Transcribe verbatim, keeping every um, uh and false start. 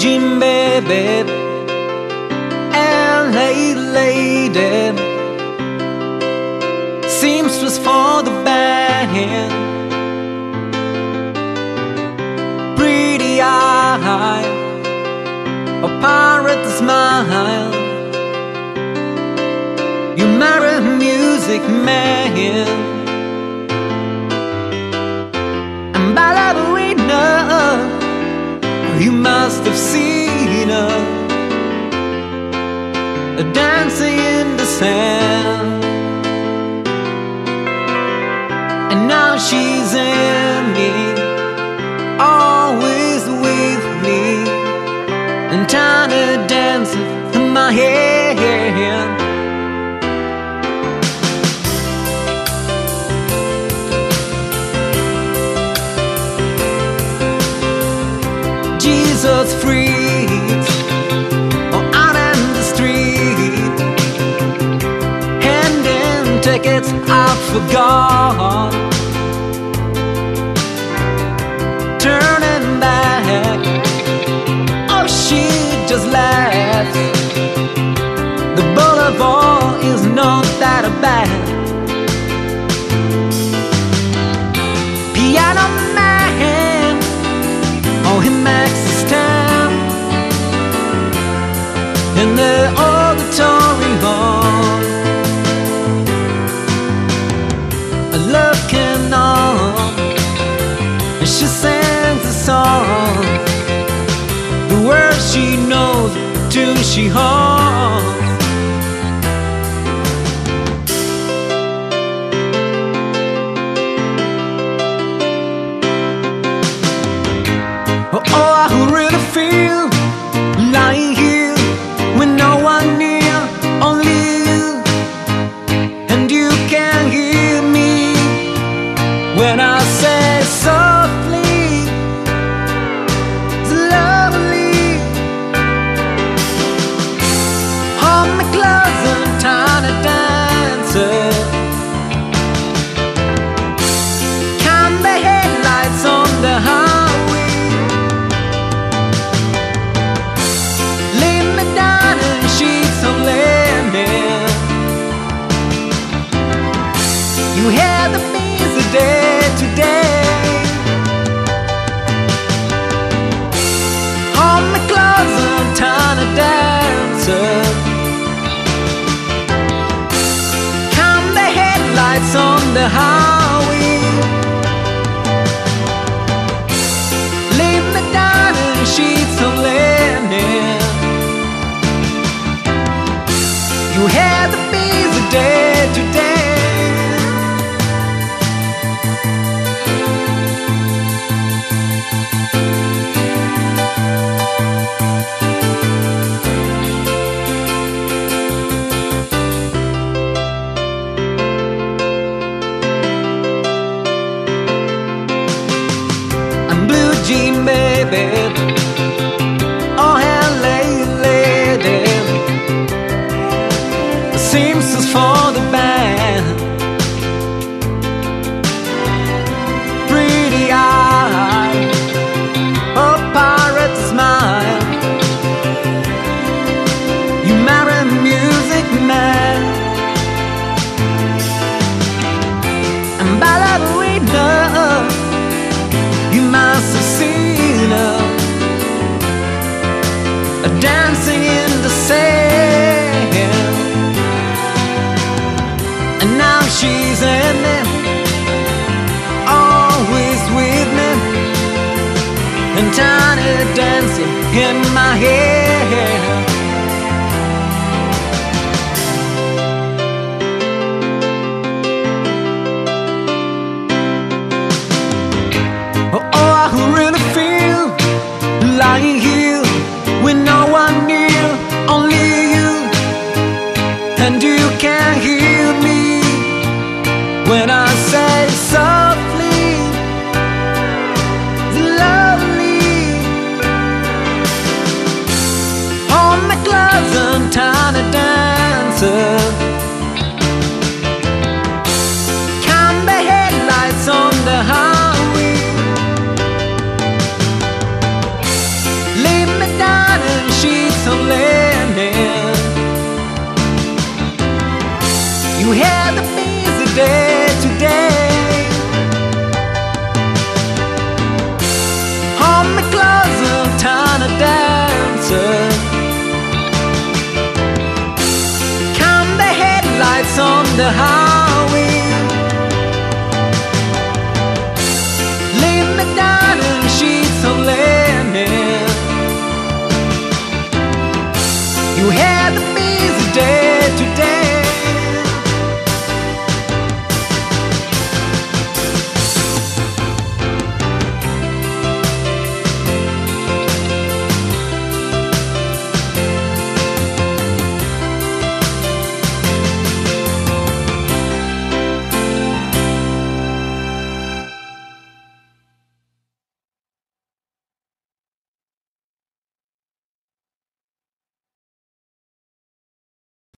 Jean baby, L A lady, seamstress for the band, pretty eye, a pirate smile. You marry a music man, and ballerina, you must have seen her dancing in the sand. And now she's in me, always with me, and tiny dancing in my head. Jesus freaks, or out in the street, handing tickets I forgot, turning back, oh she just laughs. The boulevard is not that bad. Piano man, oh he makes his time in the auditory hall, looking on, and she sings a song, the words she knows, the tune she hums. Oh, I really feel lying here with no one near, only you, and you can hear me when I say softly, it's lovely. Hold me close and tiny dancer, count the headlights on the highway. You had the busy day today. Hold me close and tiny dancer, count the headlights on the highway. Leave me down in sheets of linen. You had the busy day today. Jean baby, oh L A lady, seamstress for the band, pretty eye, a pirate smile. You marry a music man, and ballerina, you must have seen her dancing in the sand. And now she's in me, always with me, and tiny dancing in my head. I really feel lying here with no one near, only you, and you can hear me when I say softly, lovely. the house.